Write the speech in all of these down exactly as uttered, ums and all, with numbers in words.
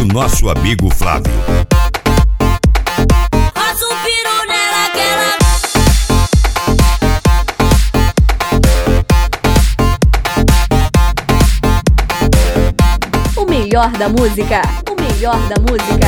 nosso amigo Flávio. Faço um piru nela que ela... O melhor da música, o melhor da música.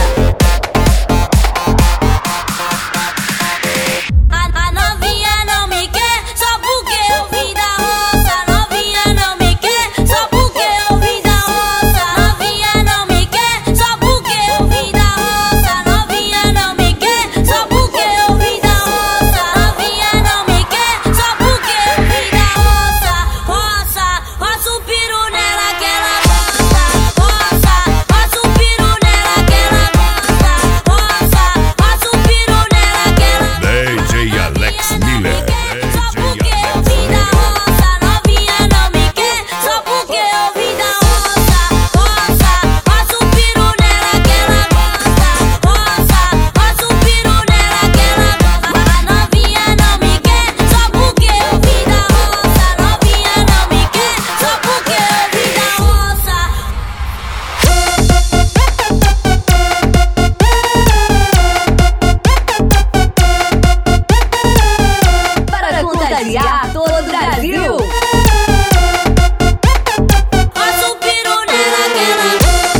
Todo o Brasil. Faço um piru nela que ela...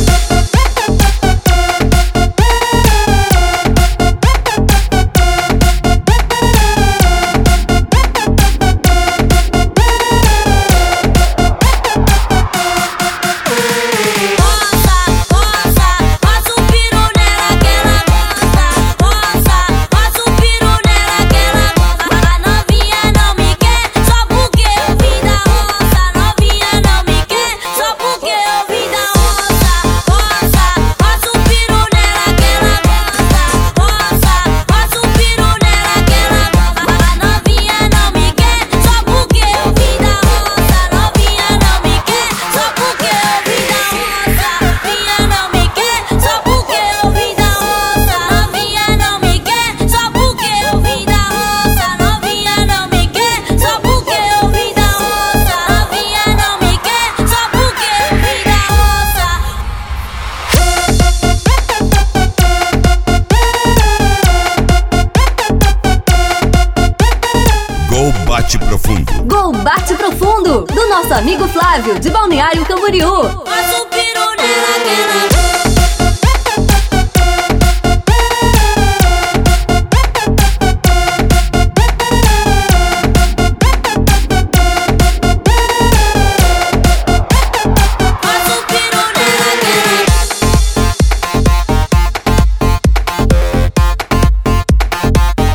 Bate Profundo. Gol Bate Profundo, do nosso amigo Flávio, de Balneário Camboriú. Faço um piru nela que ela...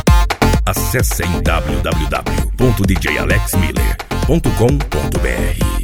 Acesse em w w w ponto d j alex miller ponto com ponto b r.